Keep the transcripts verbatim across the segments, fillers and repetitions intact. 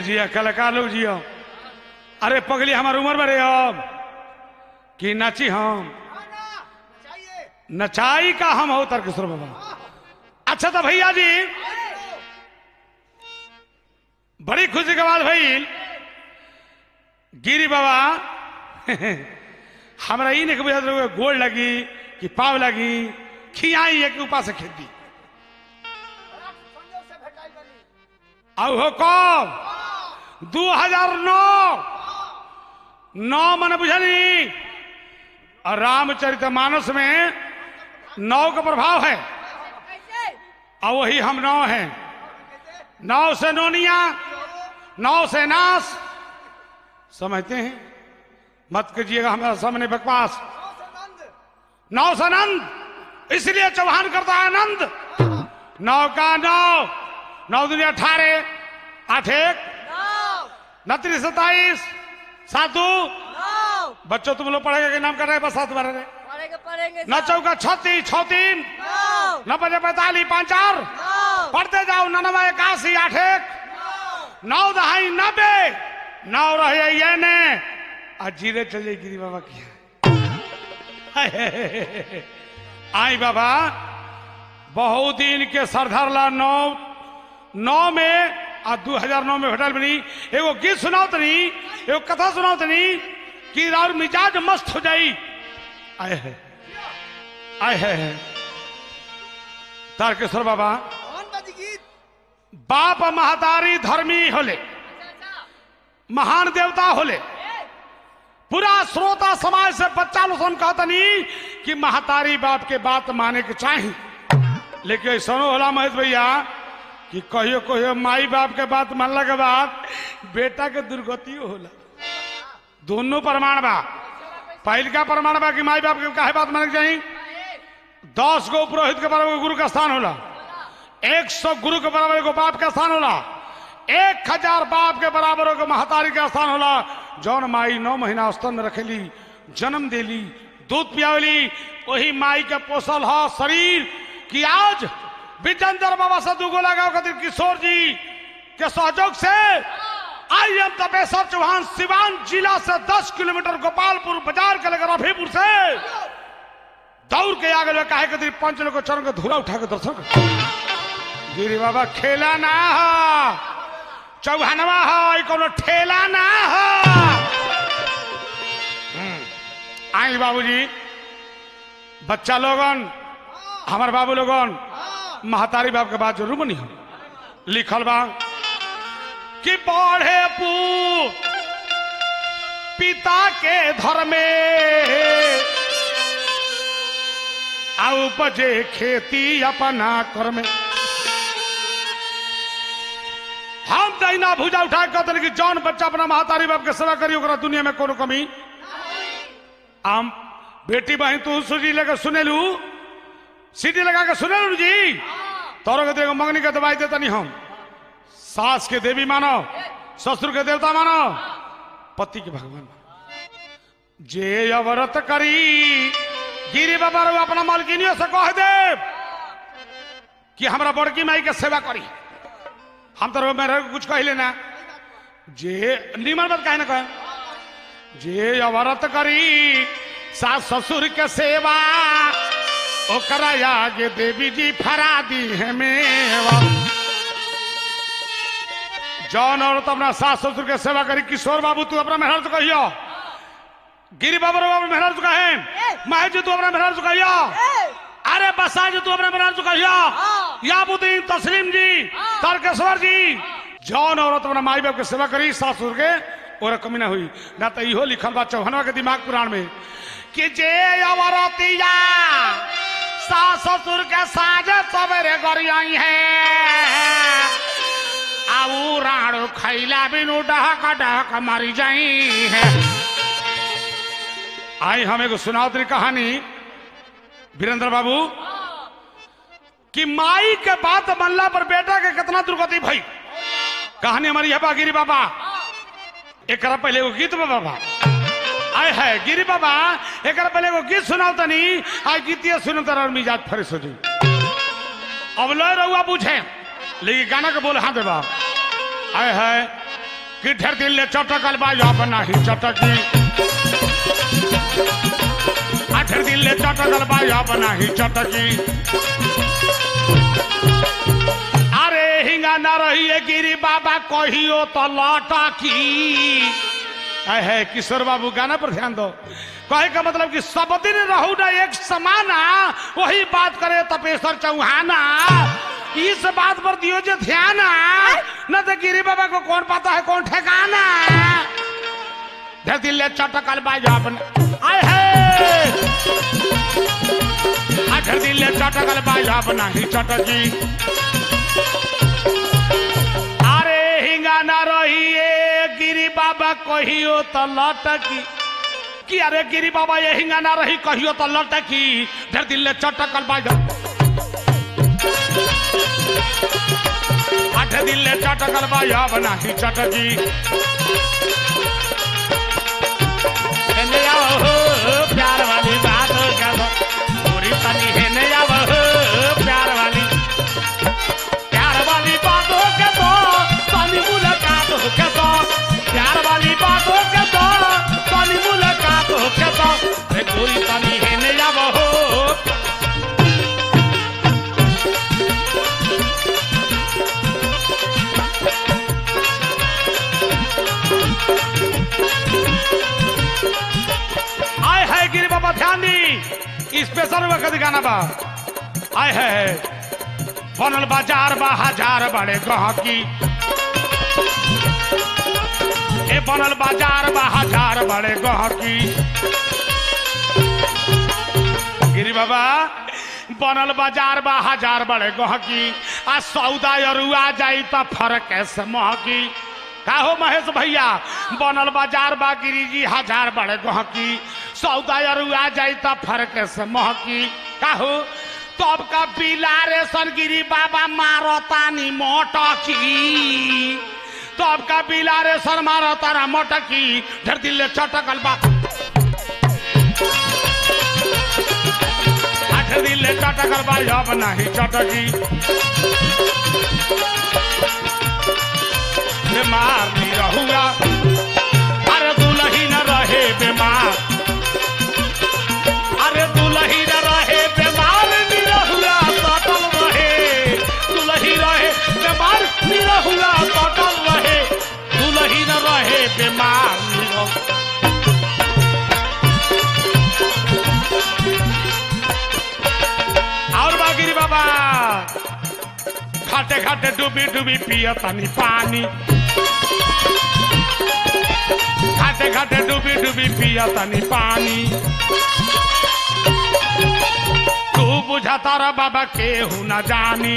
जिया कलाकार लोग जियो। अरे पगली हमार उम्र में रहे अब कि नाची हम नचाई का हम हो तारकेश्वर बाबा। अच्छा तो भैया जी बड़ी खुशी के बात भाई गिरी बाबा हमारा ही नहीं बुझा गोड़ लगी कि पाव लगी खियाई है कि उपास से खेती अब हो कब दो हजार नौ नौ मन बुझली और रामचरितमानस में नौ का प्रभाव है और वही हम नौ हैं। नौ से नोनिया नौ से नास समझते हैं मत कीजिएगा हमारे सामने बकवास। नौ से नंद इसलिए चौहान करता है आनंद। नौ का नौ नौ दुनिया अठारह आठ एक नतीस सत्ताईस सातू बच्चों तुम लोग पढ़ेगा कि नाम कर रहे बस सात बारह पढ़ेंगे नौ चौका छत्तीस छौ तीन नौ बजे पैतालीस पांच चार पढ़ते जाओ नन्नवे इक्यासी आठ एक नौ दहाई नब्बे नौ रहे ये ने आज जीरे चले गिरी बाबा की आई बाबा बहुत दिन के सरदारला नौ नौ में आ दो हजार नौ में होटल बनी एगो गीत सुनाओ तनी एगो कथा सुनाओ तनी कि और मिजाज मस्त हो जाई। आए है आए है तारकेश्वर बाबा बाप महतारी धर्मी होले महान देवता होले पूरा श्रोता समाज से बच्चा लोग कहतनी कि महतारी बाप के बात माने के चाहिए। लेकिन ऐसा होला महेश भैया कि कहियो कहियो माई बाप के बात मानला के बाद बेटा के दुर्गति होला। दोनों प्रमाण बा। पहल का प्रमाण बा कि माई बाप के काहे बात माने के चाहिए। दस गो पुरोहित के बराबर गुरु का स्थान होला। एक सौ गुरु के बराबर को बाप का स्थान होला। एक हजार बाप के बराबर को महतारी का स्थान होला। जौन माई नौ महीना स्तन में रखेली जन्म देली दूध पियावली वही माई के पोसल हो शरीर की आज विजेंद्र बाबा से दुगो लगाओ खातिर किशोर जी के सहयोग से आई एम तपेश्वर चौहान सिवान जिला से दस किलोमीटर गोपालपुर बाजार के लेकर रफीपुर से दौड़ के आगे में काहे खातिर पंच लोग चरण के धूला उठा के दर्शन कर गिरी बाबा खेला ना हो चौहानवा हो कोनो ठेला ना हो। आई बाबूजी बच्चा लोगन हमारे बाबू लोगन महतारी बाप के बात जरूर बनी हो। लिखल बा कि पढ़े पू पिता के धर्म में आउ उपजे खेती अपना कर में। हम दहिना भुजा उठा कहते कि जौन बच्चा अपना महतारी बाप के सेवा करी ओकरा दुनिया में कोनो कमी। आम बेटी बहन तू सूजी लेकर सुनेलू सीटी लगा के सुनेलू जी तोरो के देखो मंगनी के दवाई देता नहीं। हम सास के देवी मानो ससुर के देवता मानो पति के भगवान जे अवरत करी गिरी बाबा रो अपना मालकिनियों से कह दे कि हमरा बड़की माई के सेवा करी। हम तो मेरे कुछ कह लेना जे निमन बात कहे ना कहे जे अवरत करी सास ससुर के सेवा ओकरा आगे देवी जी फरा दी है मेवा। जौन औरत अपना सास ससुर के सेवा करी किशोर बाबू तू अपना मेहनत कहियो गिरी बाबू मेहनत कहे महेश जी तू अपना मेहनत कहियो अरे बसा जी तू अपना मेहनत कहियो याबुद्दीन तस्लीम जी तारकेश्वर जी जौन औरत अपना माई बाप के सेवा करी सास ससुर के और कमी ना हुई ना तो इहो लिखल बा चौहानवा के दिमाग पुराण में कि जे अवरतिया सास ससुर के साजे सवेरे गरियाई है आऊ राणो खैला बिनु डहक डहक मरी जाई है। आई हम एगो सुनावतरी कहानी वीरेंद्र बाबू कि माई के बात मनला पर बेटा के कितना दुर्गति भई। कहानी हमारी है बा गिरी बाबा एक पहले एगो गीत बा बाबा आए है गिरी बाबा एक पहले एगो गीत सुनाओ तनी आई गीतिया सुनो तर मिजाज फ्रेश हो जाई। अब लो रहुआ पूछे लेकिन गाना के बोल हाँ देवा आए है कि ढेर दिन ले चटकल बा अपना ही चटकी ढेर दिन ले चटकल बा अपना ही चटकी अरे हिंगा न रही गिरी बाबा कहियो तो लटकी है किशोर बाबू गाना पर ध्यान दो कहे का मतलब कि सब दिन रहू ना एक समाना वही बात करे तपेश्वर चौहाना इस बात पर दियो जो ध्यान न तो गिरी बाबा को कौन पता है कौन ठिकाना ढेर दिन ले चटकल बाजा अपना आए है ढेर दिन ले चटकल बाजा अपना ही चटकी अरे हिंगा ना रही गिरी बाबा कहियो तो लटकी कि अरे गिरी बाबा ये हिंगा ना रही कहियो तो लटकी ढेर दिन ले चटकल बाजा आठ दिन ले चटकल बाजा बना ही चटकी प्यार वाली बात पूरी तनी है नया प्यार वाली प्यार वाली बातों के तो तनी मुलाकात हो के तो प्यार वाली बातों के तो तनी मुलाकात हो के तो पूरी तनी है नया आए है गिरी बाबा ध्यान दी स्पेशल वक्त गाना बा आए है बनल बाजार बा हजार बड़े गहकी ए बनल बाजार बा हजार बड़े गहकी गिरी बाबा बनल बाजार बा हजार बड़े गहकी आ सौदा अरुआ जाई तो फर्क ऐसे महकी का हो महेश भैया बनल बाजार बा गिरी जी हजार बड़े गहकी सौदा अरुआ जाई तो फर्क से महकी का हो तब तो का बिलारे सनगिरी बाबा मारो तानी मोटकी तब तो का बिलारे सन मारो तारा मोटकी ढेर दिल ले चटकल बा आठ दिल ले चटकल बा अब नहीं चटकी बीमार नहीं रहूंगा अरे दुलही न रहे बीमार अरे दुलही न रहे बीमार नहीं रहूंगा सटल रहे दुलही रहे बीमार नहीं रहूंगा सटल रहे दुलही न रहे बीमार नहीं रहूंगा और बागिरी बाबा खाटे खाटे डूबी डूबी पिया तानी पानी खाटे खाटे डूबी डूबी पिया तानी पानी तू बुझा तारा बाबा केहू न जानी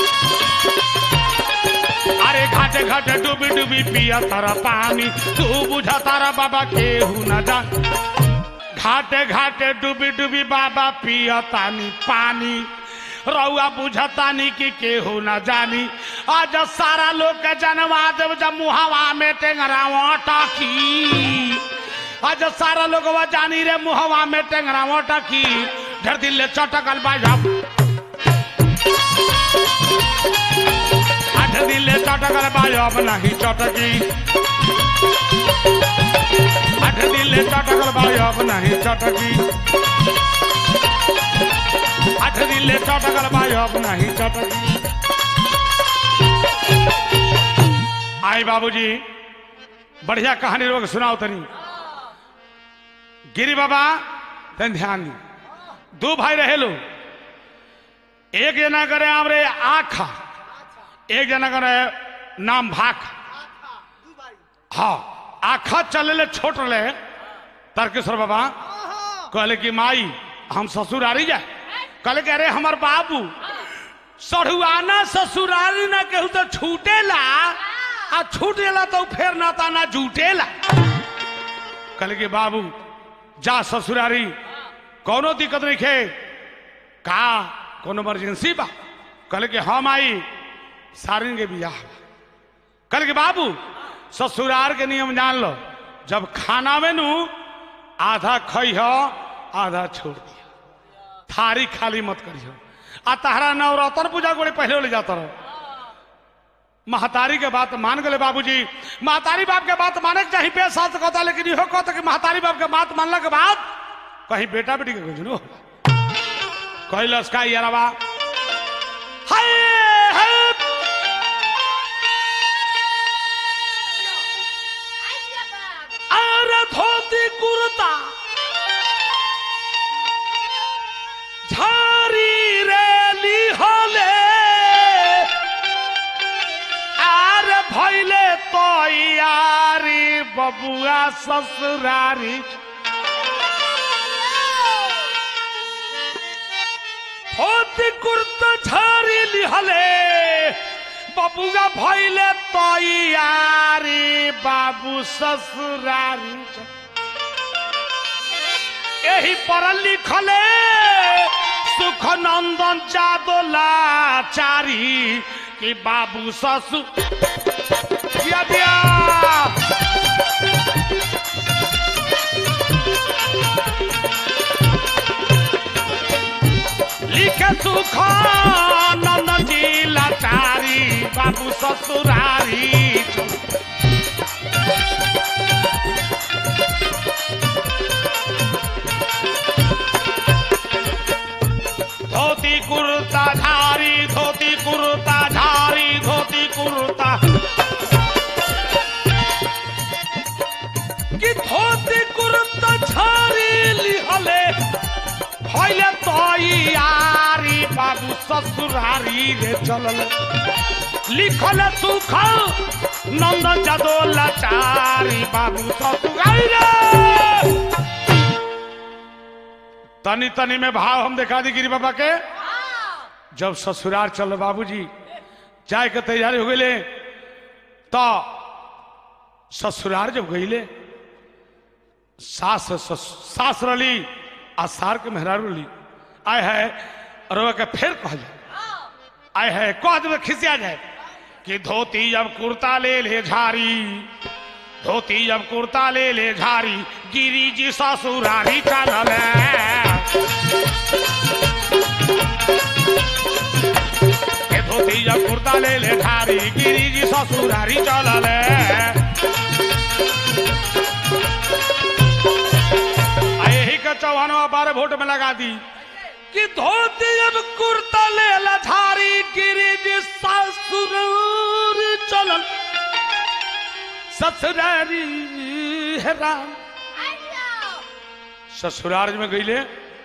अरे घाटे घाटे डूबी डूबी पिया तारा पानी तू बुझा तारा बाबा केहू न जानी घाटे घाटे डूबी डूबी बाबा पिया तानी पानी रउआ बुझतानी की केहू न जानी आज सारा लोग के जनवा देव जब मुहावा में टेंगरावा टकी आज सारा लोग जानी रे मुहावा में टेंगरावा टकी ढेर दिल ले चटकल बाजा आठ दिल ले चटकल बाजा अब नहीं चटकी आठ दिल ले चटकल बाजा अब नहीं चटकी आठ दिन ले चटकल बाजा अब नहीं चटकी आई बाबूजी बढ़िया कहानी लोग सुनाओ तनी गिरी बाबा तन ध्यान दी दो भाई रहे लो एक जना करे हमरे आखा एक जना करे नाम भाख हाँ आखा चले ले छोट ले तारकेश्वर बाबा कहले कि माई हम ससुरारी जाए कहले कि अरे हमार बाबू सढ़ुआना ससुरारी ना केहू तो छूटेला आ छूटेला तो फिर ना ताना जूटेला कहले कि बाबू जा ससुरारी कोनो दिक्कत नहीं खे का कोनो इमरजेंसी बा कहले कि हम आई सारिन के बियाह कहले कि बाबू ससुरार के नियम जान लो जब खाना में नू आधा खई हो आधा छोड़ दिया थारी खाली मत करियो आ तहरा नवरतन पूजा को पहले ले जाता रहो महतारी के बात मान गए बाबूजी। महतारी बाप के बात माने के चाहिए पे साथ कहता, लेकिन इहो कहता कि महतारी बाप के बात मानला के बाद कहीं बेटा बेटी के गुजरो कहलस का यारवा हाय हाय अरे धोती कुर्ता झारी रेली होले आरे भइले तो यारी बबुआ ससुरारी धोती कुर्ता झारी लिहले बबुआ भइले तो यारी बाबू ससुरारी यही पर लिखले सुख नंदन जादोला चारी कि बाबू ससुर दिया दिया लिखे सुख नंदन जी लाचारी बाबू ससुरारी धोती कुर्ता झारी धोती कुर्ता झारी धोती कुर्ता कि धोती कुर्ता झारी लिहले भइले तो यारी बाबू ससुरारी रे चलल लिखल सुख नंदन जादोला चारी बाबू ससुरारी रे। तनी तनी में भाव हम दिखा दी गिरी बाबा के। जब ससुराल चल बाबूजी जाए के तैयारी हो गई तो ससुराल जब गईले सास सास रली आ सार के मेहरारू रली आए है और के फिर कह जाए आए है कह जब खिसिया जाए कि धोती जब कुर्ता ले ले झारी धोती जब कुर्ता ले ले झारी गिरी जी ससुरारी चलल धोती जब कुर्ता ले ले झारी गिरी जी ससुरारी चलल यही का चौहानवा बारह वोट में लगा दी कि धोती जब कुर्ता ले ले झारी गिरी जी ससुरारी चलल ससुरारी है राम। ससुराल में गईले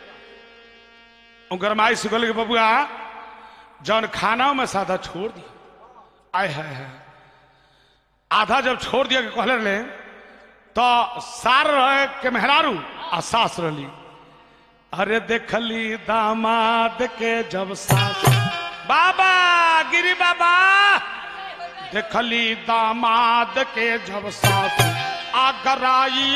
गरमाई सुगल के बबुआ जौन खाना में साधा छोड़ दिया आय है, है आधा जब छोड़ दिया के कहले रहे तो सार रहे के मेहरारू आ सास रली अरे देखली दामाद के जब सास बाबा गिरी बाबा देखली दामाद के जब सास आगराई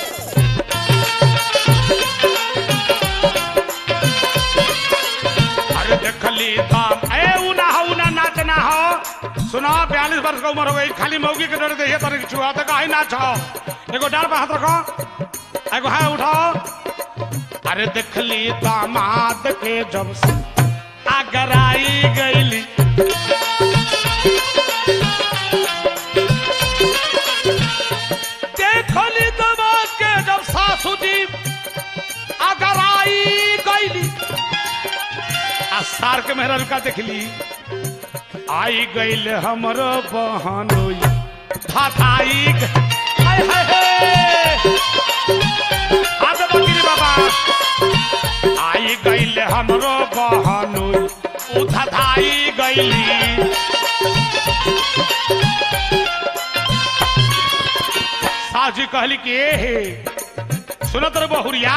अरे देखली दाम ए उना हो उना नाचना हो सुना बयालीस वर्ष का उम्र हो गई खाली मौगी के डर देखिए तरह छुआ तो कहीं नाच एगो डार पर हाथ रखो एगो है उठाओ अरे देखली दामाद के जब आगराई गईली देखली दामाद के जब सासू जी आगराई गईली आ सार के मेहरा रुका देखली आई गईल हमरो बहनोई धाधाई हाय हाय हाथ बकीरी बाबा आई गईल हमरो बहनोई उधाधाई गईली साजी कहली कि ए हे सुनत रे बहुरिया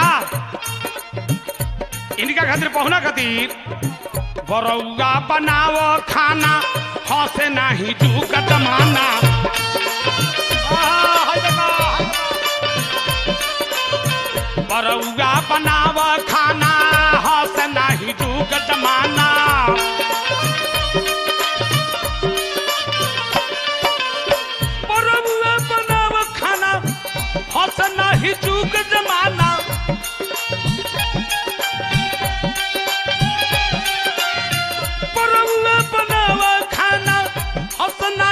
इनका खातिर पहुना खातिर बरौआ बनाव खाना हंसे नहीं जुग जमाना बरौआ बनाव खाना हंसे नहीं जुग जमाना बरौआ बनाव खाना हंसे नहीं जुग जमाना बनावा खाना हसन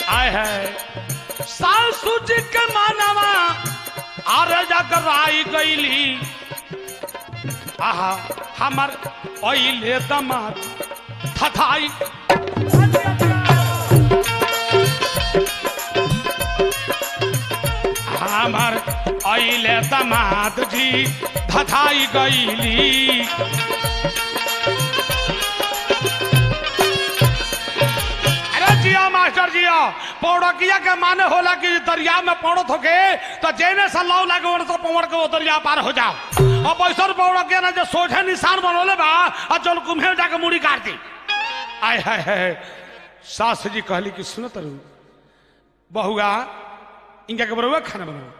आए है सासू जी के मानवा आरे जाकर आई गईली आहा हमर ओइले दमाद थथाई हमर ओइले दमाद जी थथाई गईली जिया मास्टर जिया पौड़किया के माने होला कि दरिया में पौड़त होके तो जेने से लाव लागे वन से पौड़ के वो दरिया पार हो जाओ और पैसर पौड़किया ना जो सोझे निशान बनोले बा और जल कुम्हे जाके मुड़ी काट दी आय हाय हाय सास जी कहली कि सुनत रहू बहुआ इनका के बरुआ खाना बनाओ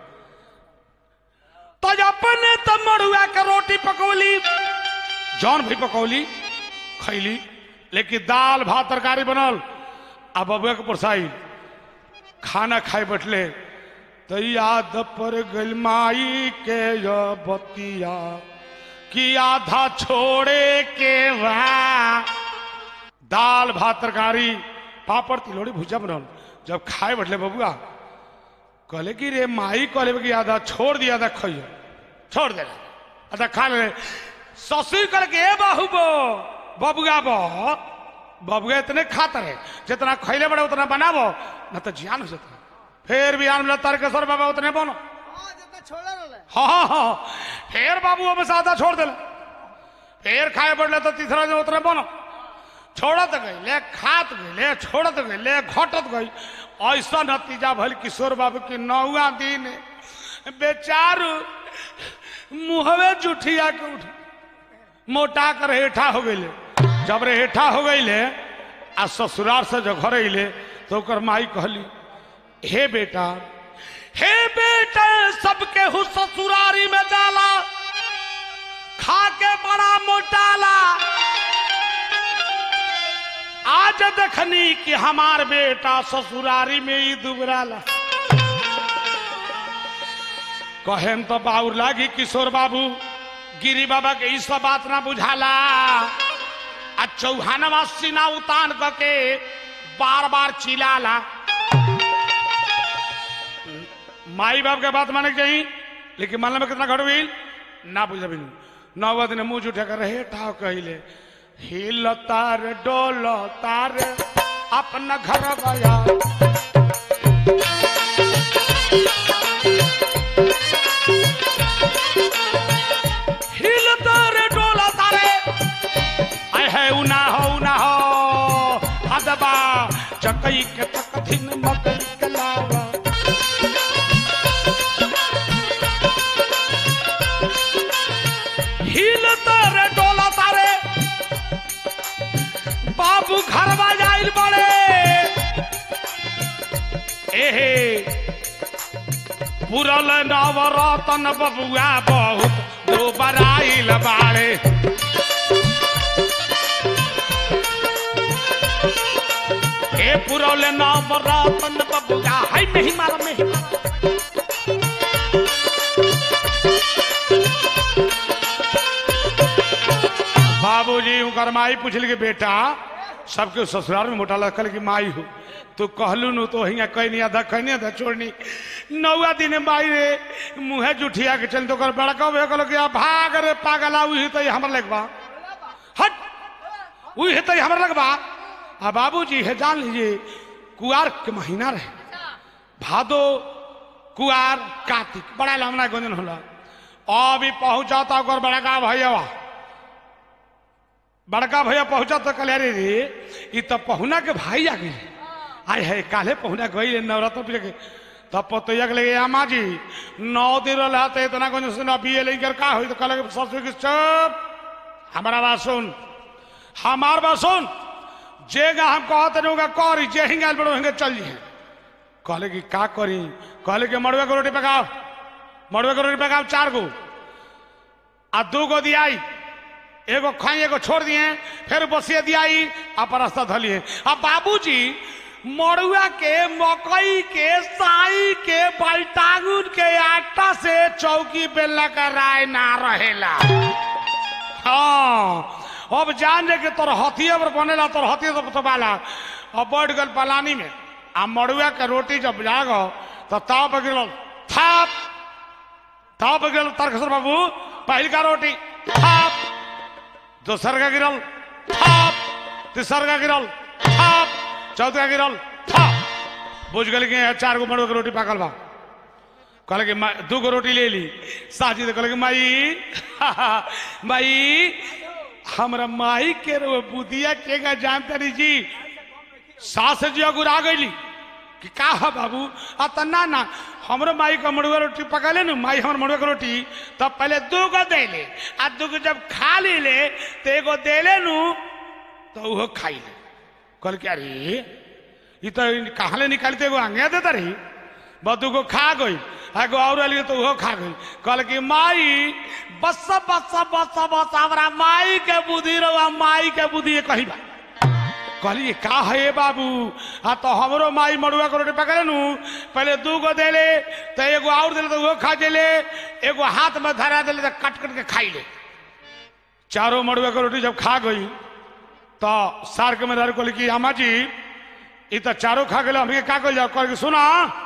तो अपने तो मड़ुआ के रोटी पकौली जौन भी पकौली खैली लेकिन दाल भात तरकारी बनल अब बबुआ के परसाई खाना खाए बैठले तो याद पर गल माई के बतिया कि आधा छोड़े के वा दाल भात तरकारी पापड़ तिलोड़ी भुजा बनल जब खाए बैठले बबुआ कहले कि रे माई कहले कि आधा छोड़ दिया आधा खाइए छोड़ दे आधा खा ले ससुर करके बाहुबो बबुआ बो बबुआ इतने खाता रहे जितना खैले बड़े उतना बनाबो न तो जियान हो जाता फिर भी आन तारकेश्वर बाबा उतने बनो हाँ हाँ हाँ फिर बाबू अब आधा छोड़ दे फिर खाए पड़े तो तीसरा जो उतने बनो छोड़त गई ले खात गई ले छोड़त गई ले घटत गई ऐसा नतीजा भल किशोर बाबू की नौवा दिन बेचारू मुहवे जुठिया के उठ मोटा कर हेठा हो गई जब रे हेठा हो गई ले आ ससुराल से जो घर अले तो कर माई कहली हे बेटा हे बेटा सबके हु ससुरारी में डाला खा के बड़ा मोटाला आज देखनी कि हमार बेटा ससुरारी में ही दुबराला कहेम तो बाउर लागी किशोर बाबू गिरी बाबा के इस बात ना बुझाला आ चौहानवा सीना उतान करके बार बार चिल्लाला माई बाप के बात माने चाहिए लेकिन मानने में कितना घट हुई ना बुझ नौवा दिन मुंह उठा कर रहे ठाव कहले हिल तार डोल तार अपना घर गया हिल तार डोल तारे आय है उना हो उना हो हदबा चकई के तक दिन मकई के लावा हिल तारे डोल तारे बाबू घर जाइल बड़े एहे पुरल नवरतन बबुआ बहुत दो बराइल बाड़े ए पुरल नवरतन बबुआ हाय नहीं मारा नहीं बाबूजी उनकर माई पूछल के बेटा सबके ससुराल में मोटा लखल की माई हो तो कहलू नु तो हिंगा कहीं नहीं आधा कहीं नहीं आधा छोड़नी नौवा दिन माई रे मुँहे जुठिया के चल तो कर बड़का भे कहल कि भाग रे पागला उही तो हमर लगबा हट उही तो हमर लगबा आ बाबूजी है जान लीजिए कुआर के महीना रहे भादो कुआर कार्तिक बड़ा लमना गुंजन होला अभी पहुंचाता ओकर बड़का भैया बड़का भैया पहुंचा तो कल अरे रे ये तो पहुना के भाई आ गए आए है काले पहुना गई नवरत्न पीछे के तब पतैया के लगे अम्मा जी नौ दिन रहा तो इतना कुछ सुना पिए लेकर का हुई तो कल ससुर की चुप हमारा बात सुन हमार बात सुन जेगा हम कहते नहीं करी जे हिंगे बड़ो हिंगे चल जी कहले कि का करी कहले कि मड़ुआ को रोटी पकाओ मड़ुआ को रोटी पकाओ चार गो आ दो गो दियाई एगो खाई एगो छोड़ दिए फिर बसिए दियाई आप रास्ता धलिए अब बाबूजी मड़ुआ के मकई के साई के बैटागुन के आटा से चौकी बेलना का राय ना रहेला हाँ अब जान जे के तोर हथिया पर बनेला तोर हथिया से पतवाला अब बैठ गल पलानी में आ मड़ुआ के रोटी जब जागो तो ताव पर गिरल थाप, ताव पर गिरल तारकेश्वर बाबू पहल का रोटी थाप, दोसर का गिरल थाप, तीसर का गिरल थाप, चौथ का गिरल थाप। बुझ गल के चार गो मड़ुआ के रोटी पाकल बा। कहल कि दू गो रोटी ले ली। साजी तो कहल कि माई माई हमरा माई के बुदिया के का जानते रही जी। सास जी अगुरा गई कि का है बाबू आ तना ना हमरो माई का मड़ुआ रोटी पका ले माई हमर मड़ुआ के रोटी तब पहले दू गो दे ले आ दू गो जब खा ली ले तो एगो दे ले नू तो वो खाई ले। कहल क्या अरे ये तो कहाँ ले निकालते एगो आगे देता रही बदू को खा गई एगो और लिए तो वो खा गई। कहल कि माई बस बस बस बस हमारा माई के बुद्धि रहा माई के बुद्धि कही बा। कहली का है बाबू आ तो हमरो माई मड़ुआ के रोटी पकड़े नू पहले दू गो दे ले तो एगो और दे तो वो खा ले एगो हाथ में धरा दे तो कट कट के खाई ले। चारों मड़ुआ के रोटी जब खा गई तो सार के मेहरारू कहली कि अम्मा जी ये तो चारों खा गए हमें का कल जाओ। कह सुना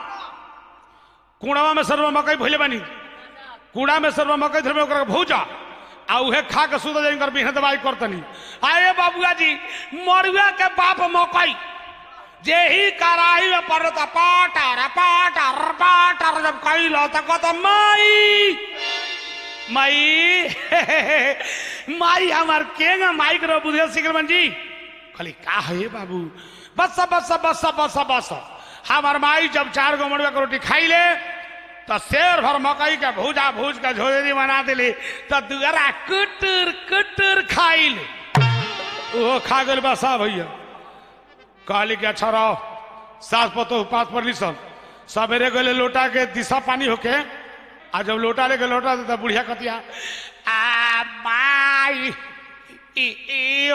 कूड़ा में सर्व मकई भूले बनी कूड़ा में सर्व मकई धर्म भूजा आ उहे खा के सुध जाकर बिना दवाई करतनी। आए बाबुआ जी मरुआ के बाप मकई जे ही कराही में पड़ता पाटर पाटर पाटर जब कई लो तो कहता माई माई माई हमार केगा माई के बुझे सिकरमन जी। खाली का है बाबू बस बस बस बस बस हमार माई जब चार गो मरुआ के रोटी खाई ले तो शेर भर मकई के भूजा भूज के झोरी बना दिली तो दुअरा कुटर कुटर खाई ले वो खा गल बसा भैया। कहली के अच्छा रहो सास पतो पास पर सन सवेरे गले लोटा के दिशा पानी होके आ जब लोटा लेके लोटा देता बुढ़िया कतिया आ माई ई ई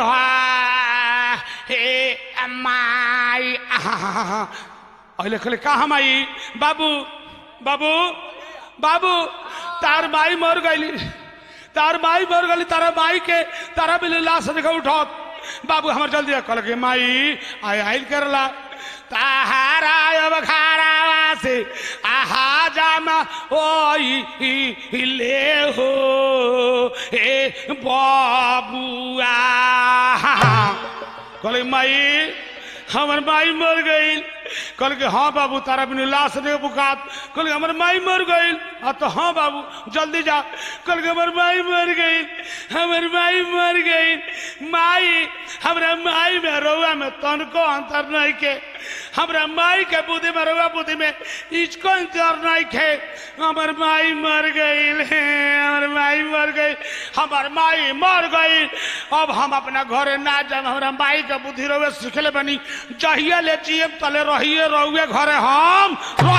हे माई अले कहले कहा माई बाबू बाबू बाबू तार माई मर गई तार माई मर गई तारा माई के तारा बिल लाश देखा उठा बाबू हमार जल्दी कल के माई आय आयल करला ताहारा अब खारा से आहा जामा ओ ले हो ए बाबुआ। कहले माई हमार माई मर गई। कल के हाँ बाबू तारा बिन लाश ने बुकात। कल के हमार माई मर गई। हाँ तो हाँ बाबू जल्दी जा। कल के हमार माई मर गई हमार माई मर गई। माई हमारा माई में रउआ में तनको अंतर नहीं के हमारा माई के बुद्धि में रउआ बुद्धि में इसको अंतर नहीं के हमार माई मर गई हमार माई मर गई हमार माई मर गई। अब हम अपना घरे ना जाए हमारा माई के बुद्धि रउआ सीखले बनी जहिया ले जिए तले रहिए रहुए घरे हम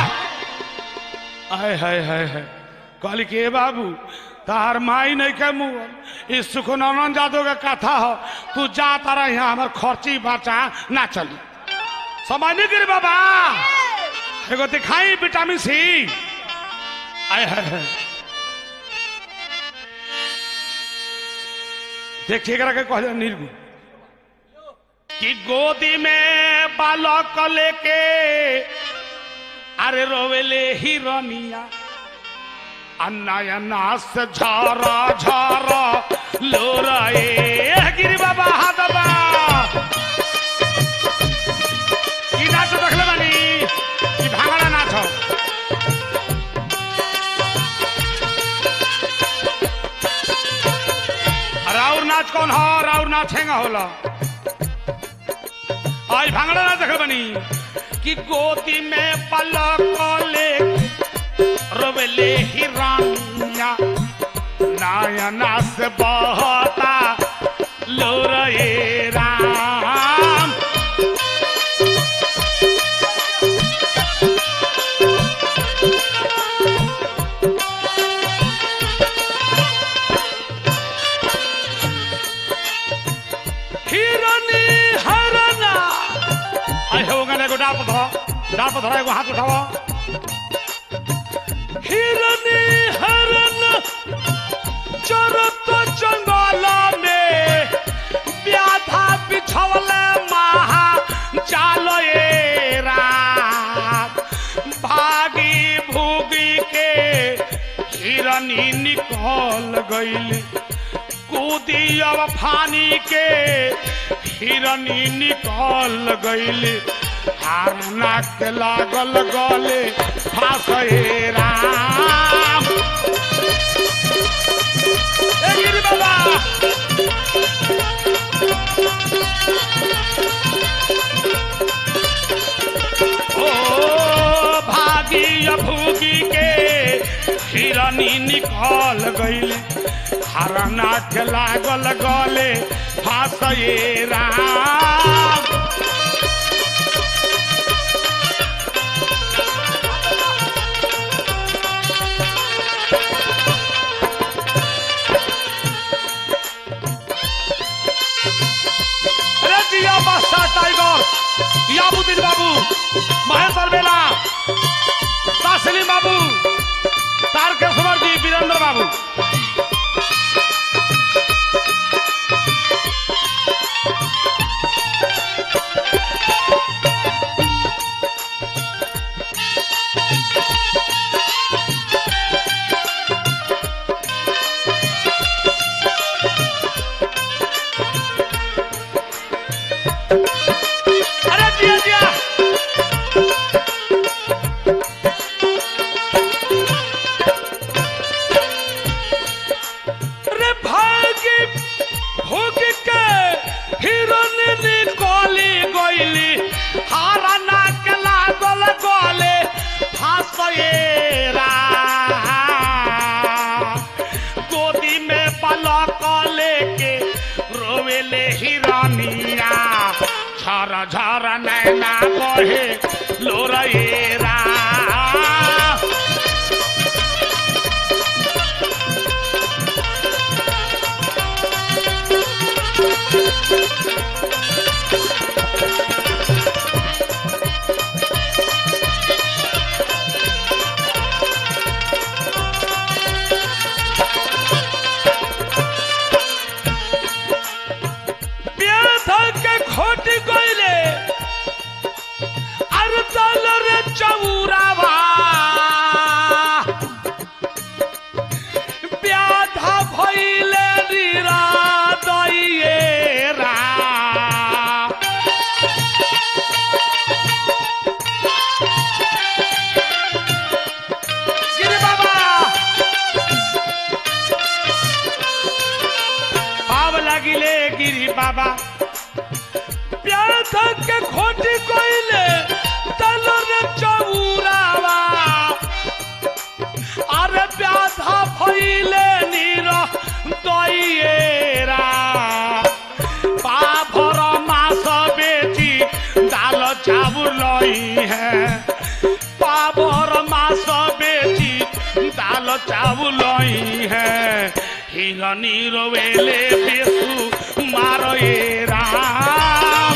आय हाय हाय हाय। कहली के बाबू तार माई नहीं के मुँह इस सुखनंदन जादव के कथा हो तू जा तारा यहाँ हमार खर्ची बचा ना चली समझ नहीं गिरी बाबा एगो दिखाई विटामिन सी आय हाय हाय। देखिए के कह निर्गुण कि गोदी में बालक लेके अरे रोवेले हिरनिया अन्ना से झारा झारा लो रे गिरी बाबा हाथ बा की नाच देखले बानी की भांगड़ा नाच राउर नाच कौन हो राउर नाच हैंगा होला आज भांगड़ा ना देखे बनी कि गोदी में पलक ले रोवेले हिरनिया नयना से बहता लो रे राम। हिरनी हरना आई हो गने को डाप धरा डाप धरा को हाथ उठाओ। हिरनी हरन चरत जंगल में व्याधा बिछवले महा जाल ए रा निकल गईली कूदी अब फानी के हिरनी निकल गईली हार नाक लागल गले फांसे राम। ए गिरी बाबा ओ भागी भूगी के हिरनी निकल गईले हार नाक लागल गले फांसे राम। टाइगर याबुद्दीन बाबू महेश्वर बेला तासलीम बाबू तारकेश्वर जी वीरेंद्र बाबू झरा नैना बहे लोरेरा बाबा प्यार थक के खोटी कोइले तलर चौरावा अरे प्याधा भइले नीर दइएरा पाभर मास बेची दाल चावल लई है पाभर मास बेची दाल चावल लई है हिरनी रोवेले बेसु मारो ये राम।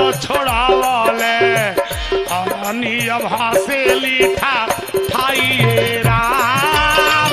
छोड़ावले हरनी भासे लीठा ठाइए राम।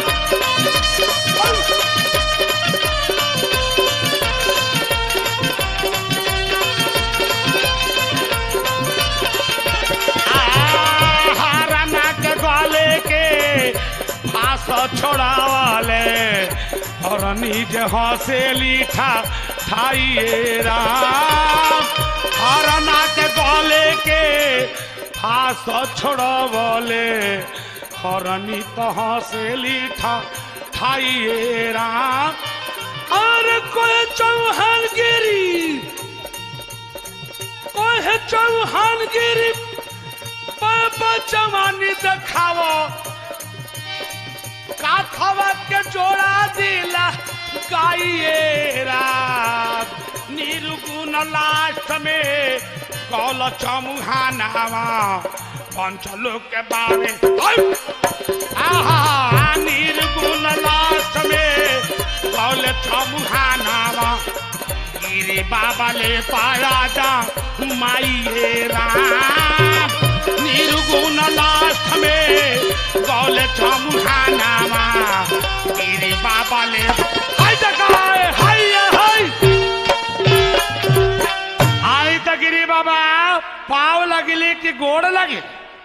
हरना के गले के फांस छोड़ावले हरनी जे हसे लीठा ठाइए राम। हरना के गले के फांस छोड़ावले हरनी तो हसे लीठा ठाइए राम। और कोई चौहान गिरी कोई है चौहान गिरी बाबा जवानी दिखावो काथवा के जोड़ा दिला गाइए रात। निर्गुण लास्ट में कौल चमुहानावा पंचलोक के बारे आहा। निर्गुण लास्ट में कौल चमुहानावा गिरी बाबा ले पाया जा माइए राम। निर्गुण लास्ट में गौले चमुहानावा गिरी बाबा ले हाय जगाए हाय हाय आई त गिरी बाबा पाव लगिले कि गोड़ लगे।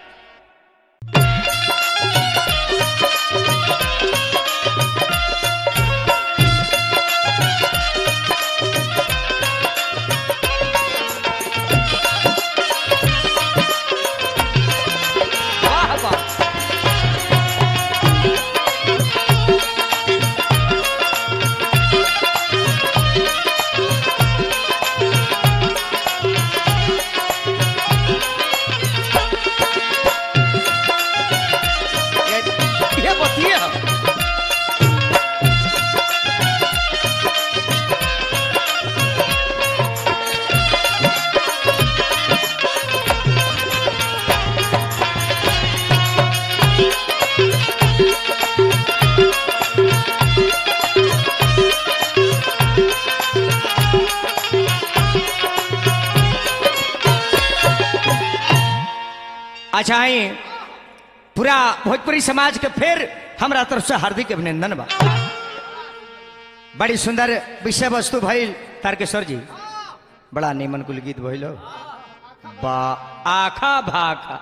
अच्छा आई पूरा भोजपुरी समाज के फिर हमारा तरफ से हार्दिक अभिनंदन बा। बड़ी सुंदर विषय वस्तु भइल तारकेश्वर जी, बड़ा नीमन कुल गीत भइल बा। आखा भाखा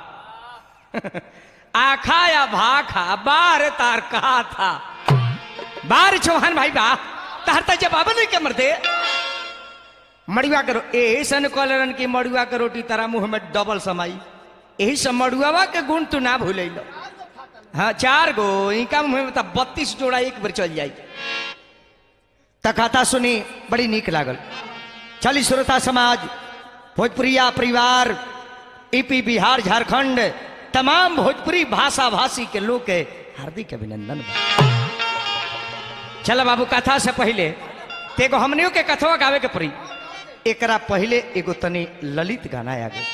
आखा या भाखा बार तार कहा था बार चौहान भाई बा तार ता जवाब नहीं के मरते। मड़ुआ करो ऐसन कॉलरन की मड़ुआ के रोटी तारा मुंह में डबल समाई। यही सब मड़ुआवा के गुण तू ना भूल। हाँ चार गो इनका मुंह में बत्तीस जोड़ा एक बार चल जाए। त कथा सुनी बड़ी नीक लागल। चली श्रोता समाज भोजपुरिया परिवार ईपी बिहार झारखंड तमाम भोजपुरी भाषा भाषी के लोग के हार्दिक अभिनंदन। चल बाबू कथा से पहले तेगो हमनियों के कथवा गावे के पड़ी। एकरा पहले एगो तनी ललित गाना आ गए।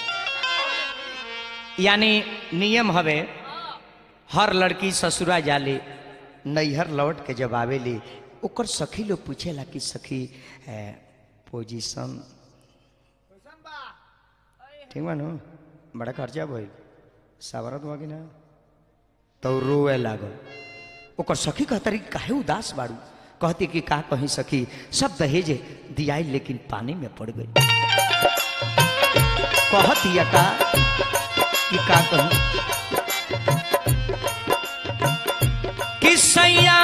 यानी नियम हवे हर लड़की ससुरा जाले नैहर लौट के जब आवेली ओकर सखी लोग पूछेला कि सखी पोजीशन ठीक बा नो बड़ा खर्चा भइल सावरत हुआ कि ना तो रोए लागल। ओकर सखी कहतरी काहे उदास बाड़ू। कहती कि का कहीं सखी सब दहेज दियाई लेकिन पानी में पड़ गई। कहती का कि का कहूं किसैया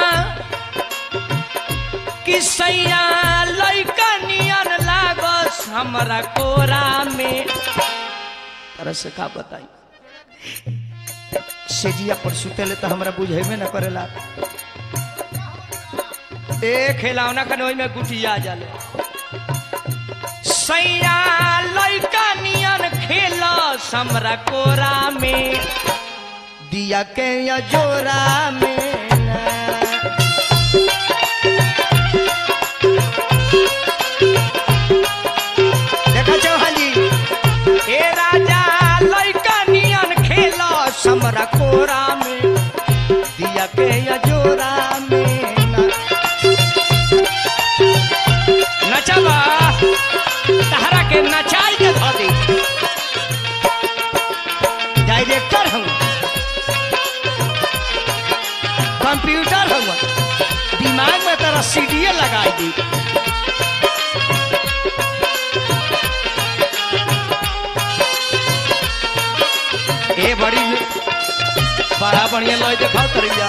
किसैया लइका नियन लागस हमरा कोरा में। तरह से का बताई सेजिया पर सुतेले तो हमरा बुझेबे न करेला। ए खिलौना कनोई में गुटिया जाले सैया लइका नियन खेला हमरा कोरा में दिया के या जोरा में। देखा चौहान जी ए राजा लइका नियन खेला हमरा कोरा में दिया के या जोरा में। नचबा तहरा के नचाई के धो दी। माटिए लगा दी। ए बड़ी बड़ा बढ़िया लय देखाओ तरिया।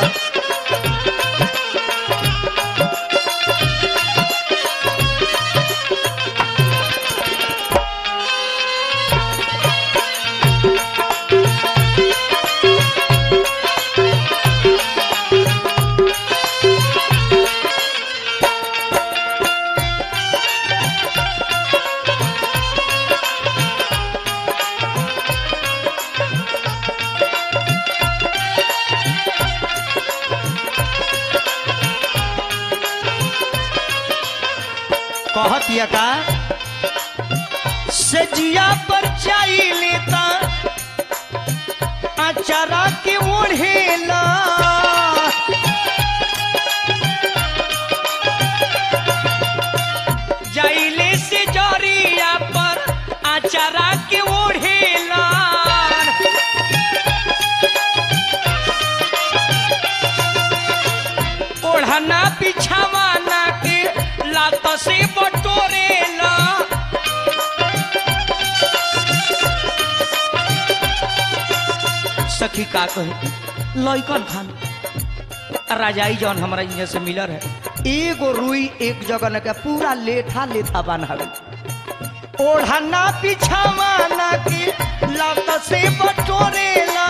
कहतिया का सजिया पर चाई लेता अचारा के ओढ़ेला जाइले से जरिया पर अचारा के ओढ़ेला ओढ़ना बिछावाना के लात से बटोरेला सखी का कहे लइकन खान राजाई जौन हमारा यहाँ से मिलर है एगो रुई एक जगह न के पूरा लेठा लेठा बनावे ओढ़ना बिछावाना के लात से बटोरेला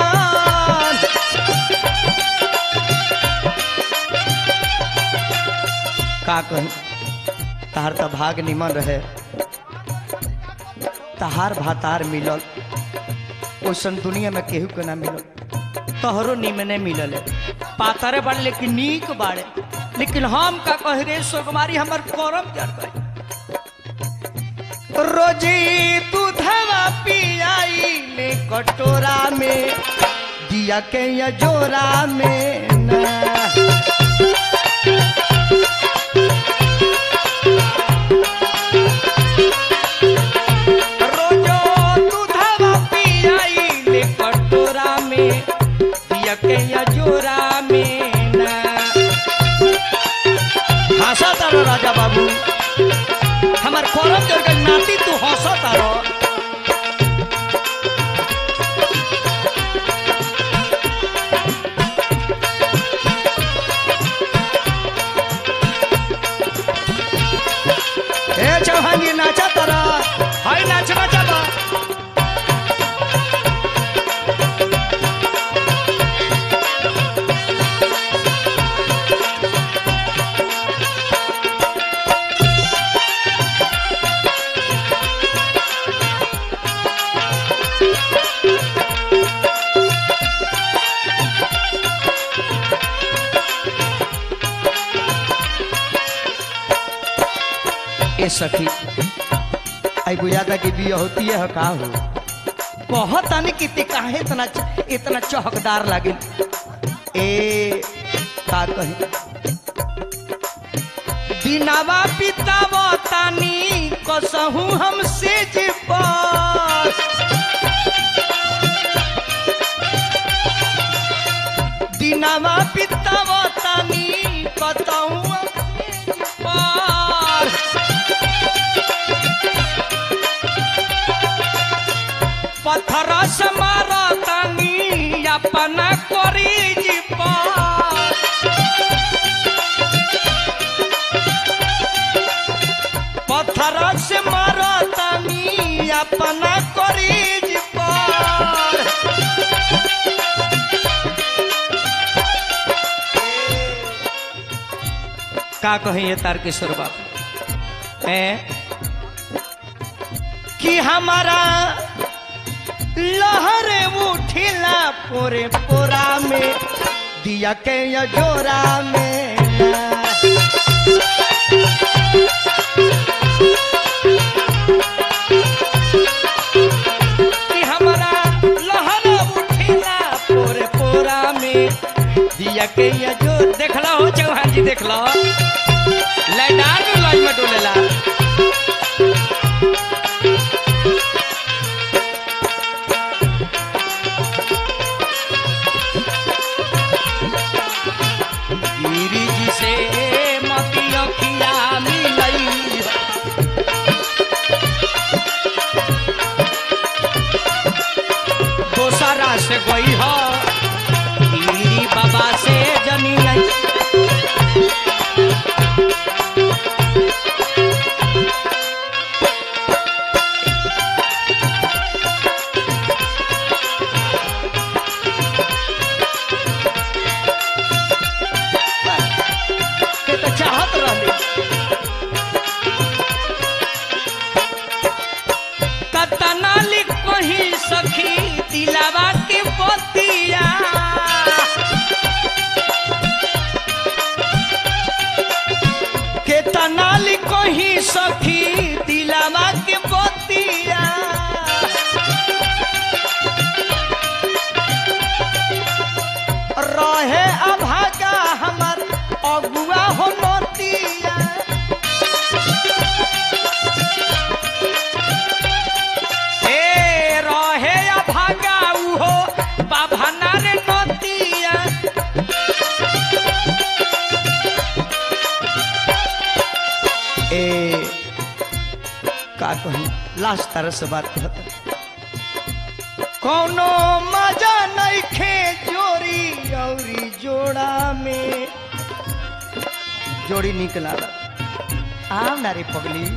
का कही तहार तो भाग निमन रहे तहार भातार मिलल ओसन दुनिया में केहू के ना मिलल तोहरो निमने मिलल है पातरे बाड़े लेकिन नीक बाड़े लेकिन हम का कह रे सोगमारी हमर करम जर गए रोजी दूधवा पियाई ले कटोरा में दिया के या जोरा में ना के या जोरा में ना हंसा तारो राजा बाबू हमार करम जर गई नाती तू हंसा तारो ए चौहान जी नाचा तारा हाय नाच नाचा बा सखी आई बुझाता कि बिया होती है का हो बहुत आने की काहे इतना इतना चौकदार लागे ए का कहे बिनावा पितावा तानी कसहू हमसे जे पर बिनावा पितावा तानी बताऊं पत्थर से मारा तानी अपना करीज पर पत्थर से मारा तानी अपना करीज पर का कहे ये तारकेश्वर बाबू है कि हमारा लहर उठिला पोरे पोरा में दिया के या जोरा में कि हमारा लहर उठिला पोरे पोरा में दिया के या जोर देखला हो चौहान जी देखला लैडार में लाइन में डोलेला गिरी जी से मती अखी से गई हो गिरी बाबा से जनी आई के तो चाहत रहली कतना लिख कहीं सखी दिलावा के बतिया केतना लिख कहीं सखी दिलावा के बतिया रहे अभागा हमर अगुआ हो नतिया ए रहे अभागा उहो बाभाना रे नतिया ए का कही लास्ट तरह से बात कहता कोनो मजा नहीं खे जोरी औरी जोड़ा में जोड़ी निकला आम ना रे पगली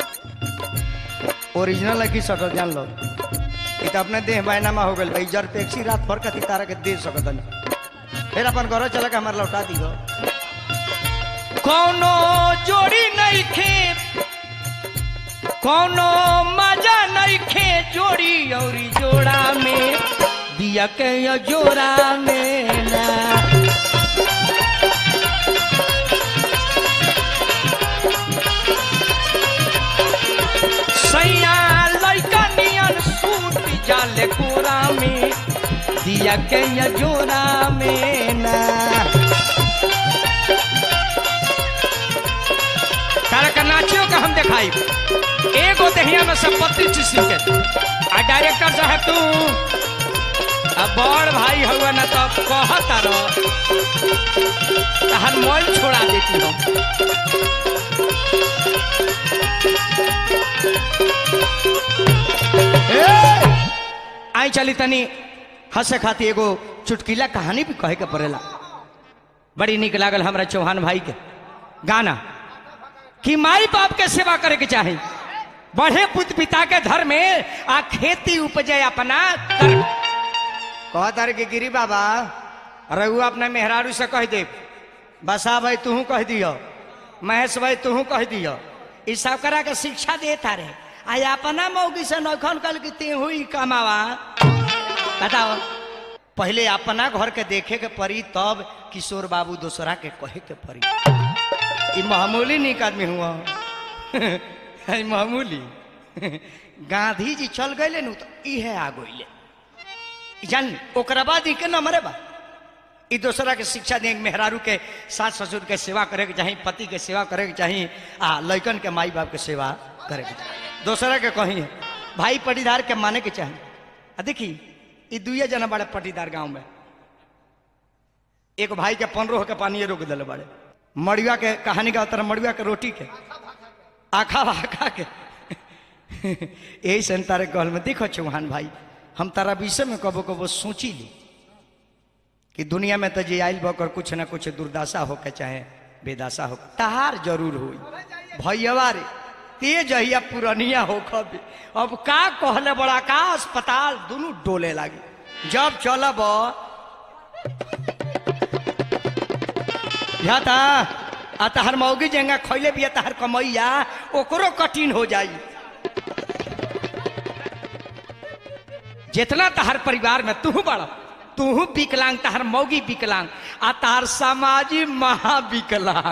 ओरिजिनल है कि सटल जान लो ये तो अपने देह बैनामा हो गल भाई जर टैक्सी रात भर का तारा के दे सकत नहीं फिर अपन घर चला के हमारा लौटा दियो कोनो जोड़ी नहीं खे कोनो मजा नहीं खे जोड़ी औरी जोड़ा में दिया के यो जोड़ा में ना सैया लइका नियन सूट जाले कोरा में दिया के यो जोड़ा में ना तारा का नाचियो का हम दिखाई एगो दहिया में सब बत्तीस किस्म के आ डायरेक्टर साहब तू अब बड़ भाई हुआ ना तो कहता रहो तहर मोल छोड़ा देती हम आई चली तनी हंसे खाती एगो चुटकीला कहानी भी कहे के पड़ेला बड़ी निक लागल हमरा चौहान भाई के गाना कि माई बाप के सेवा करे के चाहे बढ़े पुत पिता के धर्म में आ खेती उपजे अपना कर कह तारे के गिरी बाबा रघु अपने मेहरारू से कह दे बसा भाई तू कह दियो महेश भाई तू कह दियो ई सब करा के शिक्षा दे तारे आ अपना मौगी से नौखन कल की ते हुई कमावा बताओ पहले अपना घर के देखे के पड़ी तब किशोर बाबू दूसरा के कहे के पड़ी ई मामूली निक आदमी हुआ मामूली गांधी जी चल गए नु तो इहे आ गइले जान ओकरा बाद ई के न मरे बा ई दूसरा के शिक्षा दे मेहरारू के सास ससुर के सेवा करे के चाही पति के सेवा करे के चाही आ लइकन के माई बाप के सेवा करे के चाही दूसरा के कही भाई पटीदार के माने के चाही आ देखी ई दुइये जना बड़े पटीदार गांव में एक भाई के पंद्रह के पानी रोक दिले बड़े मड़ुआ के कहानी का तरह मड़ुआ के रोटी के आखा आखा के यही से तारे कहल में देखो चौहान भाई हम तारा विषय में कबो कबो सोची ली कि दुनिया में तो जे आयल बकर कुछ ना कुछ दुर्दशा हो के चाहे बेदशा हो तहार जरूर हुई भैया रे तेज हिया पुरनिया हो कभी अब का कहले बड़ा का अस्पताल दोनों डोले लागे जब चलब था आ तहर मौगी जेंगा खैले भी तहर कमैया ओकरो कठिन हो जाई जितना तहर परिवार में तू बड़ा तू विकलांग तहर मौगी विकलांग आ तहर समाजी महाविकलांग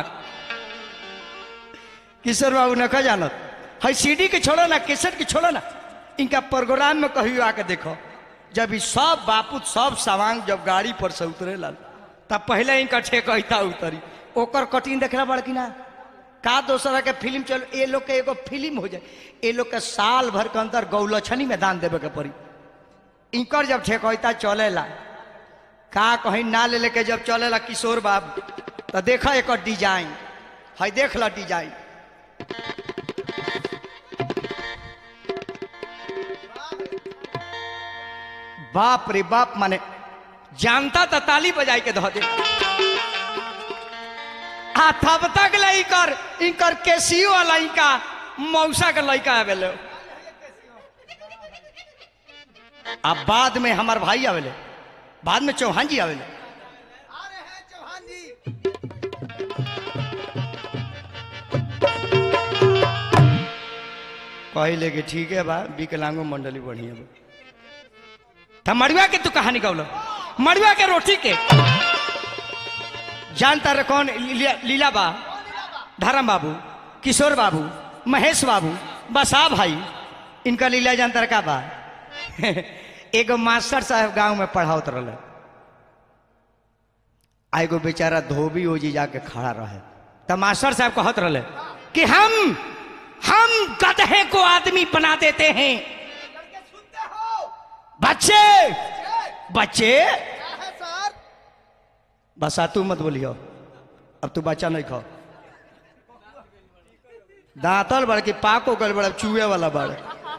किशोर बाबू न कह जानत है सीडी के छोड़ो ना केसट के छोड़ो ना इनका प्रोग्राम में कहियो आके देखो जब ई सब बापू सब सामान जब गाड़ी पर से उतरे ला तब पहले इनका ठेकता उतरी ओकर कटिंग देखला बड़की ना का दूसरा के फिल्म चल ये लोग के एगो फिल्म हो जाए ये लोग के साल भर के अंदर गौलछनी में दान देवे के पड़ी इनकर जब ठेकता चलेला का कहीं ना ले लेके जब चलेला किशोर बाबू तो देखा एक डिजाइन है देख ला डिजाइन बाप रे बाप, माने जानता तो ताली बजाई के धो दे। आ तब तक लइकर इनकर केसियो वाला इनका मौसा के लइका आवेले। अब बाद में हमार भाई आवेले, बाद में चौहान जी आवेले। अरे है चौहान जी। कहले कि ठीक है बा, विकलांगो मंडली बढ़िया बा। त मड़ुआ के तू कहानी कहलो, मड़ुआ के रोटी के जानता रे कौन? लीला, लीला बा, धर्म बाबू, किशोर बाबू, महेश बाबू, बसा भाई, इनका लीला जानता रे का बा? एगो मास्टर साहब गांव में पढ़ावत रहे, आ एगो बेचारा धोबी ओजी जाके खड़ा रहे। त मास्टर साहब कहत रहे कि हम हम गधे को आदमी बना देते हैं। लड़के सुनते हो? बच्चे बच्चे क्या है सर? बसा तू मत बोलियो, अब तू बच्चा नहीं खाओ। दांतल बड़ के पाको गल बड़ चूहे वाला बड़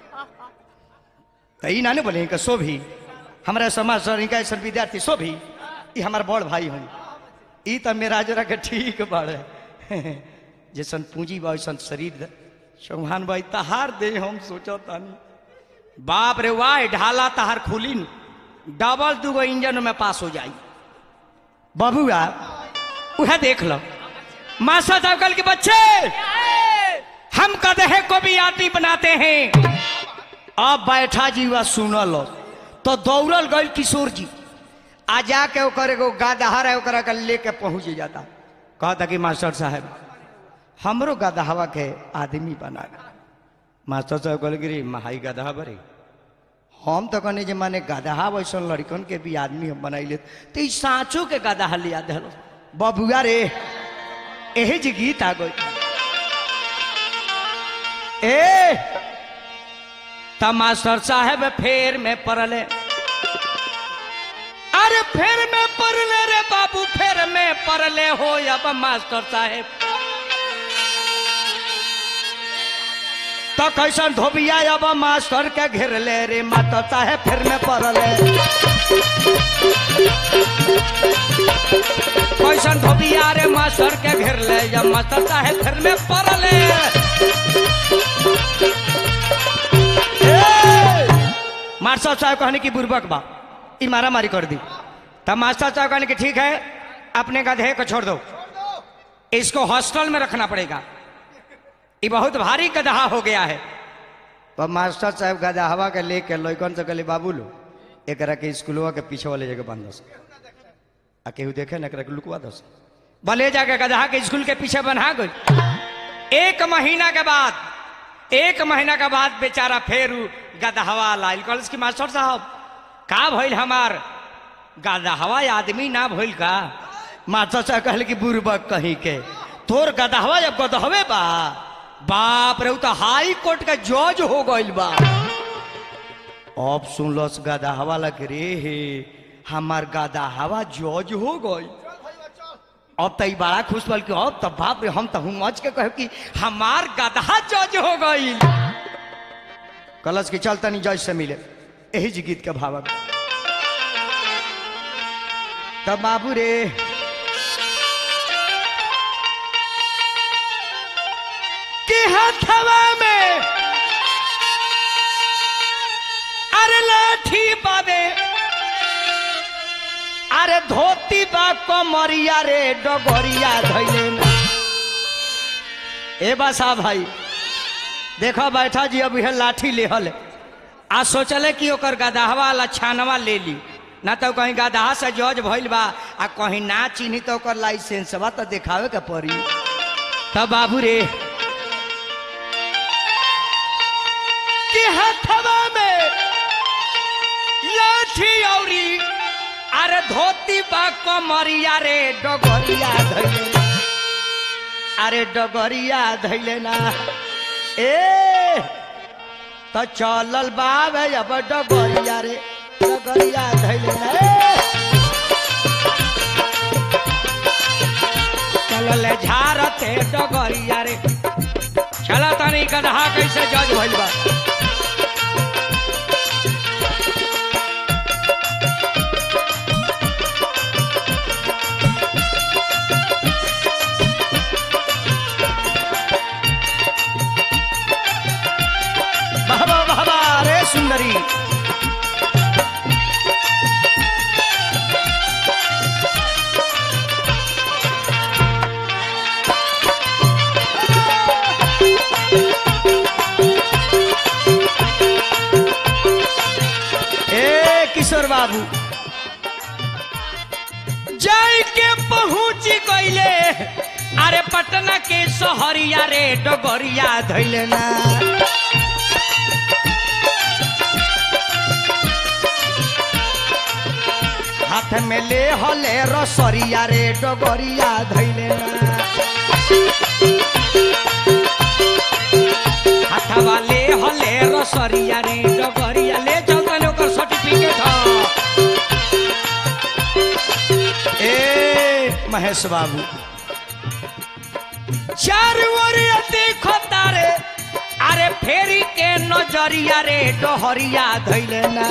तो ई ना ने बोले इनका सो भी हमारा समाज सर इनका सर विद्यार्थी सो भी ई हमार बड़ भाई हूँ। ई तो मेरा जरा के ठीक बाड़े जैसन पूंजी बा वैसन शरीर। चौहान भाई तहार दे हम सोचो तानी, बाप रे वाह ढाला तहार खुली न डबल दूगो इंजन में पास हो जाई। बबुआ वह देख लो, मास्टर साहब कल के बच्चे हम गधे को भी आदमी बनाते हैं। अब बैठा जी वह सुनल तो दौड़ल गई किशोर जी, आ जाके ओकर एगो गदहा है ओकरा के लेके पहुंच जाता। कहता कि मास्टर साहब हमरो गदहवा के आदमी बना। मास्टर साहब कहल गिरी महाई गदहा बरी, हम तो कहने जे माने गदहा वैसा लड़कन के भी आदमी हम बनाइले तो ई साँचो के गदहा लिया दे। बबुआ रे एहे जी गीत आ गई। ए त मास्टर साहब फेर में पड़ले, अरे फेर में पड़ले रे बाबू, फेर में पड़ले हो अब मास्टर साहब। तो कैसन धोबिया अब मास्टर के घेर ले रे मास्टर साहब फिर में पड़ले। कैसन धोबिया रे मास्टर के घेर ले जब मास्टर साहब फिर में पड़ले। मास्टर साहब कहने की बुर्बक बा ई मारा मारी कर दी। तब मास्टर साहब कहने की ठीक है अपने गधे को छोड़ दो, इसको हॉस्टल में रखना पड़ेगा, ये बहुत भारी गदहा हो गया है। तो मास्टर साहब गदहवा के लेके लइकन से कहले बाबू लो एकरा के स्कूलवा के पीछे वाले जगह बांध दस, आ केहू देखे ना एकरा के लुकवा दस। भले जाके गदहा के स्कूल के पीछे बना गई। एक महीना के बाद एक महीना के बाद बेचारा फेर गदहवा लाइल कॉलेज की मास्टर साहब का भइल हमार गदहवा आदमी ना भइल का? मास्टर साहब कहले कि बुर्बक कहीं के तोर गदहवा जब गदहवे बा बाप रे तो हाई कोर्ट का जज हो गइल बा। अब सुनलस गदहवा लग रे हे हमार गदहवा जज हो गई। अब तो बड़ा खुश बल कि अब तो बाप रे हम तो हूँ मच के कहे कि हमार गदहा जज हो गई। कलश की चलता नहीं जज से मिले यही जी गीत के भावक। तब बाबू रे कि हथवा में अरे लाठी बाबे अरे धोती बा कमरिया रे डगरिया धैले। ए बसा भाई देखो बैठा जी अब यह लाठी लेहल आ सोचले कि ओकर गदहवा ला छानवा ले ली ना तो कहीं गदहा से जज भइल बा आ कहीं ना चिन्ही तो ओकर लाइसेंस बा तो दिखावे के पड़ी। तब बाबू रे कि हथवा में लाठी औरी अरे धोती बा कमरिया रे डगरिया धैले। अरे डगरिया धैले ना ए तो चलल बाबे अब डगरिया रे डगरिया धैले ना चलल झारते डगरिया रे। चला तनी गदहा कैसे जज भइल बा। महेश्वर बाबू जाई के पहुंच गईले अरे पटना के शहरिया रे डगरिया धैले ना हाथ में ले हले रसरिया रे डगरिया धैले ना हाथ वाले हले रसरिया रे डगरिया ले चलतन ओकर सर्टिफिकेट ह ए महेश बाबू चार ओरिया देखो तारे अरे फेरी के नजरिया रे डहरिया धैले ना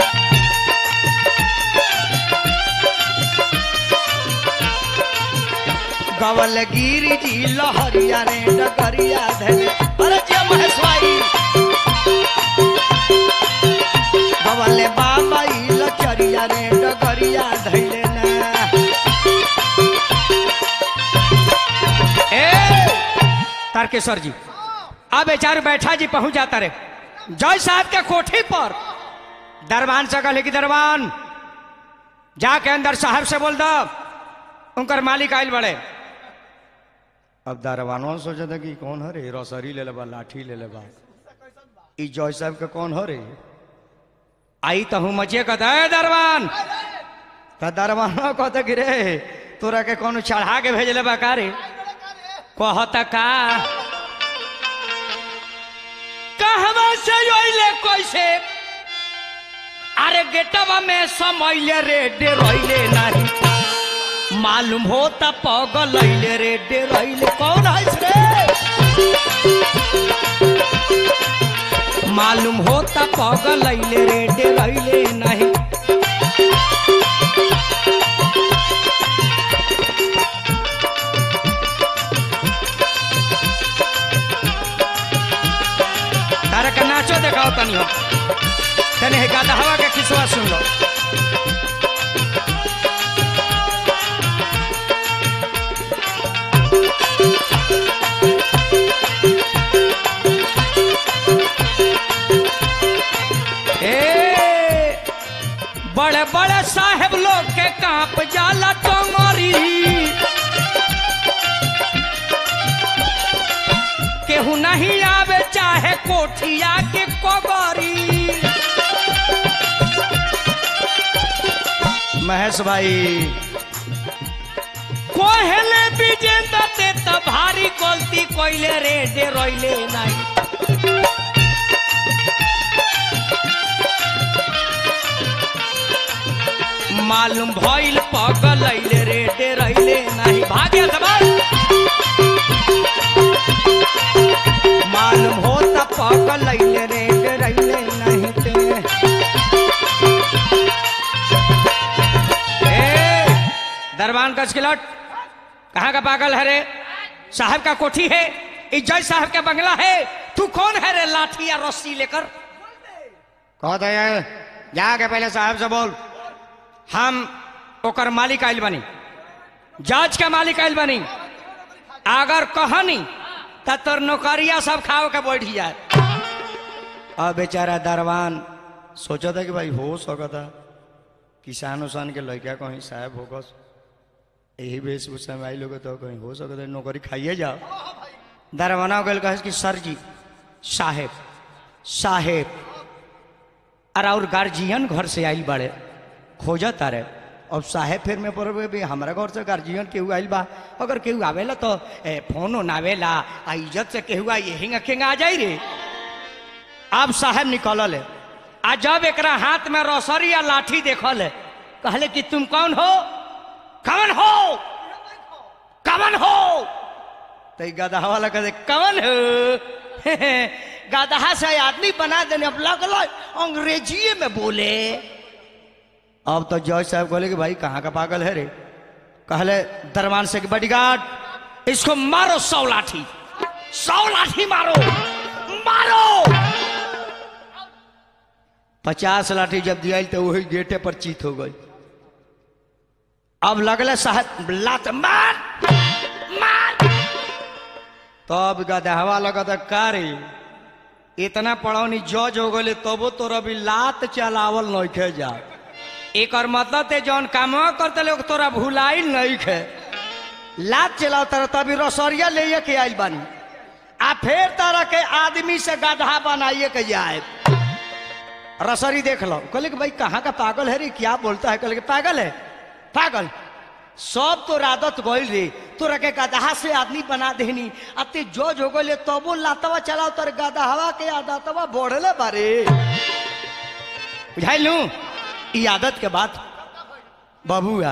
गवल गिरी जी लहरिया रे डगरिया धैले अरे जे महेश भाई गवल बाबा ई लचरिया रे डगरिया धैले ना तारकेश्वर जी अब बेचारे बैठा जी पहुंच जाता रे जय साहब के कोठी पर दरबान से कहले कि दरबान जाके अंदर साहब से बोल दो उनकर मालिक आयल बड़े अब दरबानों सोचा था कि कौन हरे रसरी ले लेबा लाठी ले लेबा ई जय साहब के कौन हरे आई तो हूँ मचे कहता है दरबान तो दरबानों कहता कि रे तोरा के कौन चढ़ा के भेज लेबा का रे कहता का कहवा से योइले कैसे अरे गेटवा में समैले रे डेरैले नहीं मालूम होता पगलैले रे डेरैले कौन है रे मालूम होता पगलैले रे डेरैले नहीं तारा का नाचो देखाओ तनी हो तने है गादा हवा के खिसवा सुन लो ए बड़े बड़े साहेब लोग के कांप जाला टंगरी केहू नहीं आवे चाहे कोठिया के कोगरी महेश भाई कोहले विजेंद्र ते त भारी गलती कोइले रे डे रोइले नहीं मालूम भइल पगलैले रे डे रोइले नहीं भाग्य दबाल मालूम होता पगलैले रे डे रोइले नहीं ते दरबान का स्किलट कहाँ का पागल है रे साहब का कोठी है इज्जत साहब का बंगला है तू कौन है रे लाठी या रस्सी लेकर कहता है जाके पहले साहब से बोल हम ओकर मालिक आइल बनी जज का मालिक आइल बनी अगर कहनी तो तोर नौकरिया सब खाओ के बैठ जाए अब बेचारा दरबान सोचा था कि भाई हो सकता किसान उसान के लड़का कहीं साहब होगा यही वेशभूषा में आई लोग तो कहीं हो सकता है नौकरी खाइए जाओ दरवाना गल कहे कि सर जी साहेब साहेब अरे और गार्जियन घर से आई बड़े खोजत अरे अब साहेब फिर में पर भी हमारा घर से गार्जियन केहू आइल बा अगर केहू आवेला तो ए, फोन न आवेला आ इज्जत से केहू यही अखेंगा आ जाई रे अब साहेब निकलल है आ जब एक हाथ में रसरी या लाठी देखल है कहले कि तुम कौन हो कौन हो कौन हो तो गदहा वाला कहते कौन हो गदहा से आदमी बना देने अब लगल अंग्रेजी में बोले अब तो जज साहब कहले कि भाई कहाँ का पागल है रे कहले दरबान से बॉडीगार्ड इसको मारो सौ लाठी सौ लाठी मारो मारो पचास लाठी जब दिया तो वही गेटे पर चीत हो गई अब लगले साहब लात मार मार तब तो गदहवा लगा था कारी इतना पढ़ौनी जज हो गए तबो तोरा भी लात चलावल नइखे जा एक और मतलब ते जौन काम करते लोग तोरा भुलाई नहीं खे लात चलाओ तर तभी रसोरिया ले के आइल बानी आ फिर तरह के आदमी से गधा बनाइए के जाए रसोरी देख लो कहले कि भाई कहाँ का पागल है रे क्या बोलता है कहले कि पागल है पागल सब तो आदत गइल रे तोरा के गधा से आदमी बना देनी अब ते जो जो गइले तबो लातवा चलाओ तर गधावा के आदतवा बढ़ले बारे बुझाइल लू ई आदत के बात बाबूआ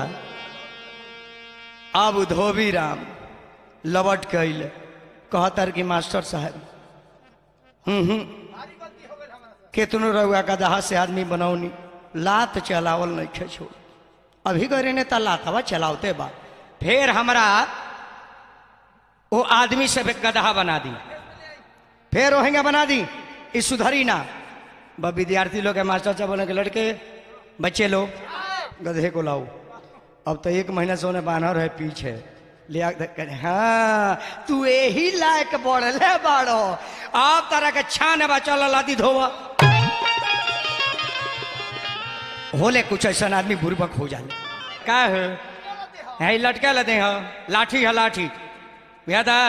अब धोबी राम लवट के अइले कहतर कि मास्टर साहब हम्म हम्म केतनो रहुआ गधा से आदमी बनौनी लात चलावल नहीं खेछो अभी करे ने लातवा चलावते बा फिर हमरा वो आदमी से गधा बना दी फिर वहेंगे बना दी इस सुधरी ना बा विद्यार्थी लोग के मास्टर साहब बोले के लड़के बच्चे लोग गधे को लाओ अब तो एक महीना से उन्हें बानर है पीछे लिया हाँ तू यही लायक बढ़ले बाड़ो अब तरह के छाने बा चल लादी धोवा होले कुछ ऐसा आदमी बुरबक हो जाए का है है लटके लदे हो लाठी है लाठी भैया था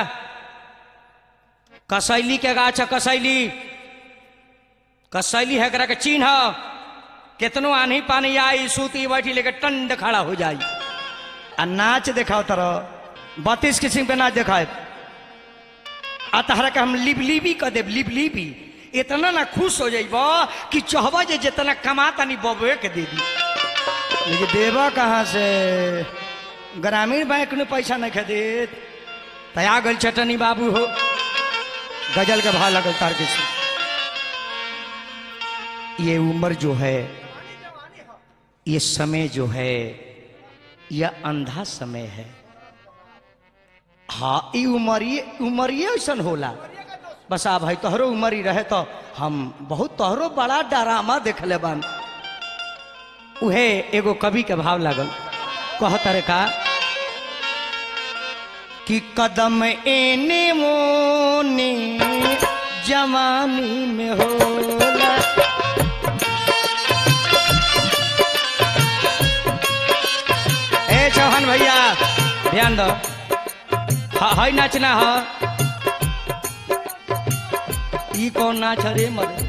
कसैली के गाछ कसैली कसैली है करा के चिन्ह कितनो आन्ही पानी आई सूती बैठी लेके टंड खड़ा हो जाई आ नाच दिखाओ तरह बत्तीस किस्म के नाच दिखाए आ तहरा के हम लिबलिबी कर देव लिबलिबी इतना ना खुश हो जाइब कि चाहब जे जितना कमाता नहीं बबुए के दे दी लेकिन देवा कहाँ से ग्रामीण बैंक ने पैसा नहीं खे देत तया गल चटनी बाबू हो गजल के भाव लगल तार के ये उम्र जो है ये समय जो है यह अंधा समय है हाँ ये उमरिए उमरिए ऐसा होला बस आ भाई तोहरो उमर ही रहे तो हम बहुत तोहरो बड़ा डरामा देख ले बान उहे एगो कवि के भाव लागल कहतर का कि कदम एने मोने जवानी में होला ए चौहान भैया ध्यान दो है नाचना है ई कौन नाच रे मरे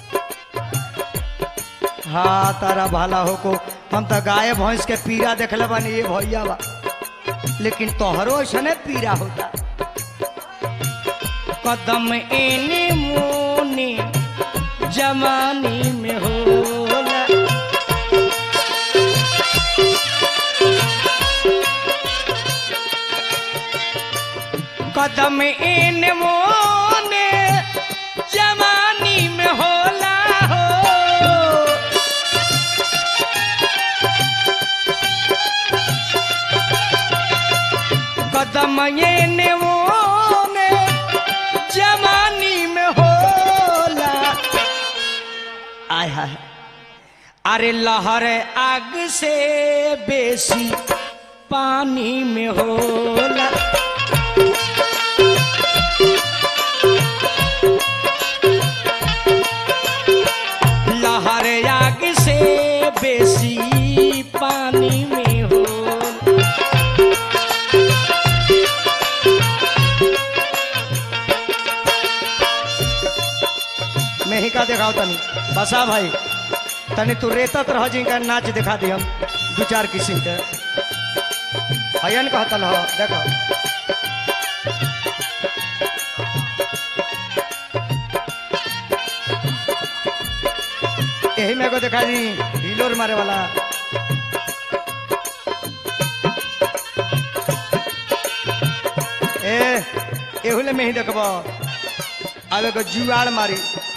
हाँ तारा भाला हो को हम तो गाय भैंस के पीरा देखले बानी ये भैया बा लेकिन तोहरो ऐसा पीरा होता कदम एने मोने जवानी में होला कदम एने मोने जवानी में होला हो कदम एने मोने जवानी में होला आय हाय अरे लहर आग से बेसी पानी में होला लहर आग से बेसी पानी में हो मैं ही का दिखाओ तनी बसा भाई तनी तू रेतत रह जिनका नाच दिखा दी हम दो चार किस्म के हयन कहतल हो देखो यही मेरे को दिखा दी हिलोर मारे वाला ए एहुले में ही देखब अब एगो जुआड़ मारी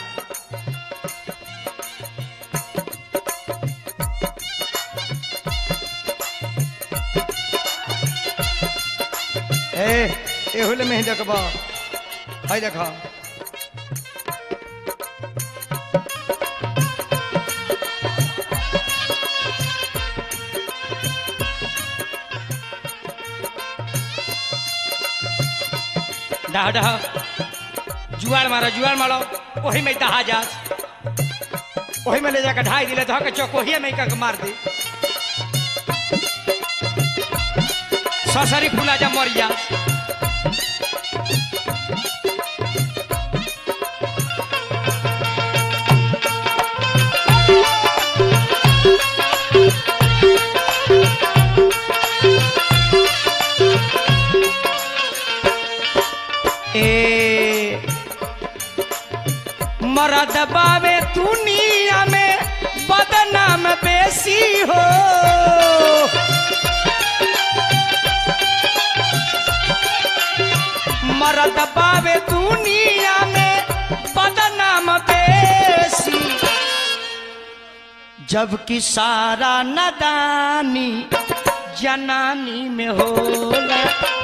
ए एहुले में ही देखब है देखा डहा डहा जुआड़ मारो जुआड़ मारो वही में दहा जा वही में ले जाकर ढाई दिले धो के चौकोहिया में का मार दे ससरी फूला जा मरिया ए मरद बावे दुनिया में बदनाम बेसी हो मरद बावे दुनिया में बदनाम बेसी जबकि सारा नदानी जनानी में होला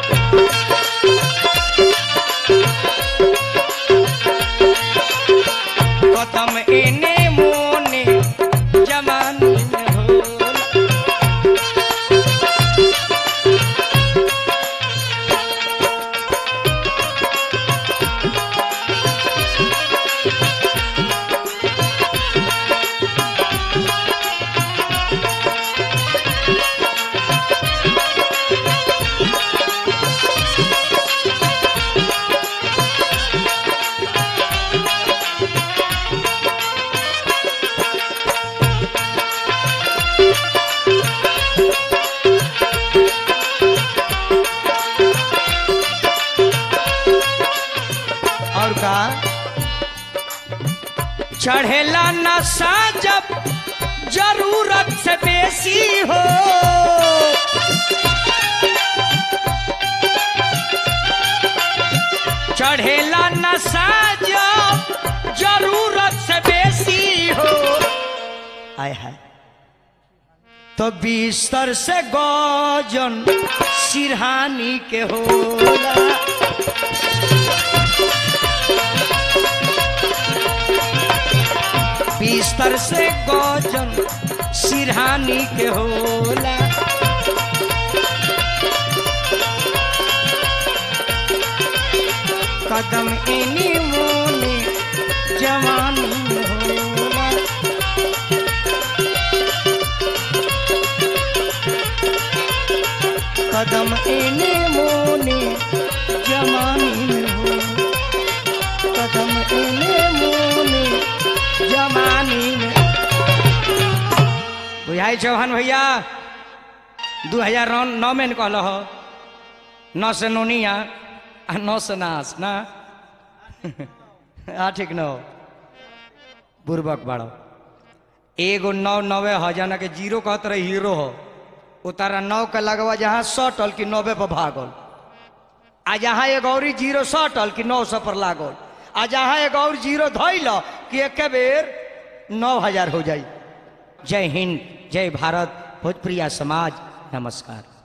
कदम एने मोने जमानी में होला और का चढ़ेला नशा जब जरूरत से बेसी हो चढ़ेला नशा जब जरूरत से बेसी हो आय है तो बिस्तर से गौजन सिरहानी के होला बिस्तर से गौजन सिरहानी के होला कदम एनी मोने जवानी में होला कदम एनी मोने जवानी में होला कदम एनी मोने जमानी में बुझाई चौहान भैया दू हजार नौ में कहल हो नौ से नोनिया आ नौ से नास ना हाँ ठीक न हो बुर्बक बाड़ो एगो नौ नवे हो जाना के जीरो कहत रहे हीरो हो उतारा नौ के लगवा जहाँ सटल कि नब्बे पर भागल आ जहाँ एक और जीरो सटल कि नौ सौ पर लागल आ जहाँ एक और जीरो धैल कि एक बेर नौ हजार हो जाई। जय हिंद जय भारत भोजप्रिया समाज नमस्कार।